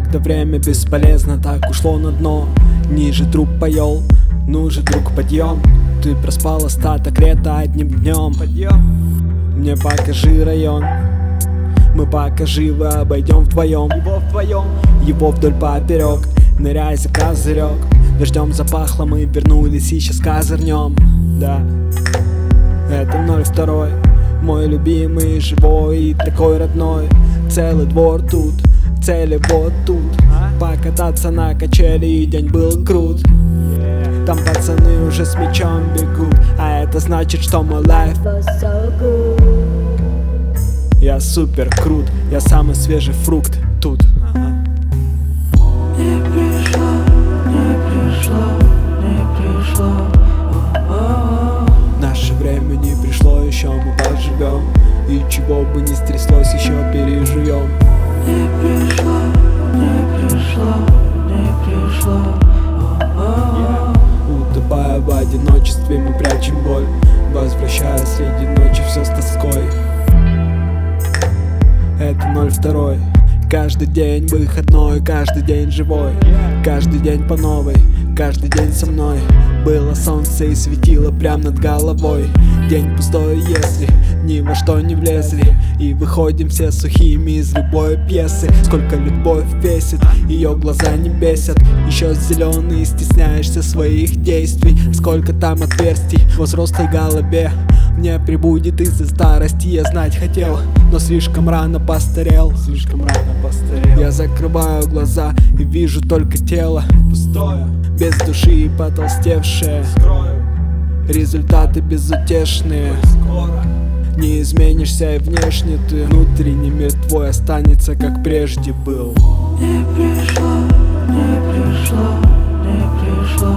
Да время бесполезно, так ушло на дно. Ниже труп поел, ну же, друг, подъем. Ты проспал остаток лета одним днем. Мне покажи район, мы пока живы обойдем вдвоем. Его вдоль поперек, ныряй за козырек. Дождем запахло, мы вернулись, сейчас козырнем. Да, это 02, мой любимый, живой и такой родной. Целый двор тут, цели вот тут. Покататься на качели, и день был крут. Там пацаны уже с мячом бегут, а это значит, что мой лайф я супер крут, я самый свежий фрукт тут. Не пришло, не пришло. Наше время не пришло, еще мы поживем. И чего бы ни стряслось, еще переживем. Не пришло, не пришло, не пришло. Утопая в одиночестве, мы прячем боль, возвращая среди ночи все с тоской. Это 02, каждый день выходной, каждый день живой, каждый день по новой, каждый день со мной. Было солнце и светило прям над головой. День пустой, если ни во что не влезли. И выходим все сухими из любой пьесы. Сколько любовь весит, ее глаза не бесят. Еще зеленый, стесняешься своих действий. Сколько там отверстий в взрослой голове. Мне прибудет из-за старости, я знать хотел, но слишком рано постарел. Я закрываю глаза и вижу только тело пустое, без души и потолстевшее. Результаты безутешные. Не изменишься и внешне ты. Внутренний мир твой останется, как прежде был. Не пришло, не пришло, не пришло.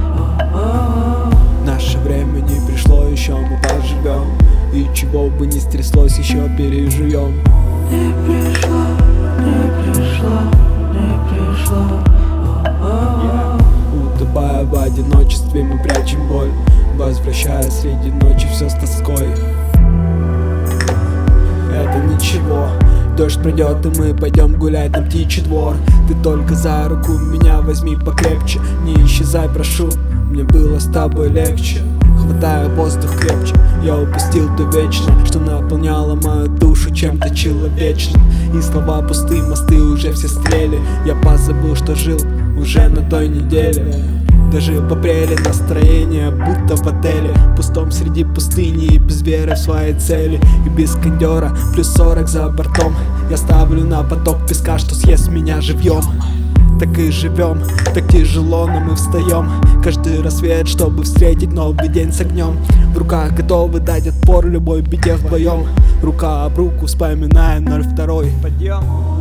Наше время не пришло, еще мы поживем. И чего бы ни стряслось, еще переживем. Не пришло, не пришло, не пришло. Утопая в одиночестве, мы прячем боль, возвращая среди ночи все с тоской. Это ничего, дождь придет, и мы пойдем гулять на птичий двор. Ты только за руку меня возьми покрепче, не исчезай, прошу, мне было с тобой легче. Хватая воздух крепче, я упустил то вечное, что наполняло мою душу чем-то человечным. И слова пустые, мосты уже все стрели. Я позабыл, что жил уже на той неделе. Даже в апреле настроение будто в отеле, пустом среди пустыни и без веры в свои цели. И без кондера, плюс 40 за бортом. Я ставлю на поток песка, что съест меня живьем. Так и живем, так тяжело, но мы встаем каждый рассвет, чтобы встретить новый день с огнем. В руках готовы дать отпор любой беде вдвоем. Рука об руку, вспоминая 02. Подъем.